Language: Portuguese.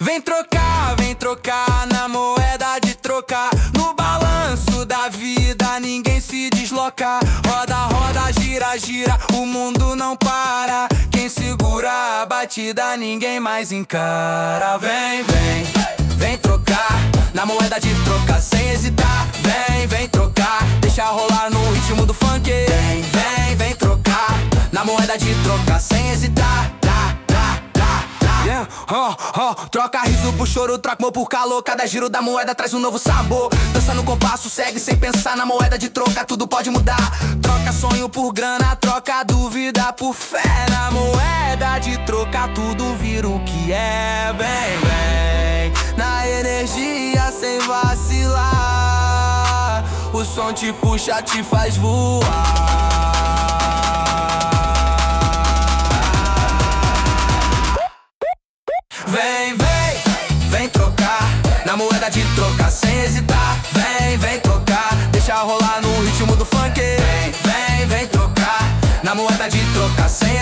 vem trocar na moeda de trocar. No balanço da vida ninguém se desloca. Roda, roda, gira, gira, o mundo não para. Quem segura a batida ninguém mais encara. Vem trocar na moeda de trocar sem hesitar. Vem trocar, deixa rolar no ritmo do funk. Vem trocar na moeda de trocar sem hesitar. Yeah. Troca riso por choro, troca amor por calor. Cada giro da moeda traz um novo sabor. Dança no compasso, segue sem pensar. Na moeda de troca tudo pode mudar. Troca sonho por grana, troca dúvida por fé. Na moeda de troca tudo vira o que é. Vem na energia sem vacilar. O som te puxa, te faz voar. Vem trocar na moeda de trocar sem hesitar. Vem trocar, deixa rolar no ritmo do funk. Vem trocar na moeda de trocar sem hesitar.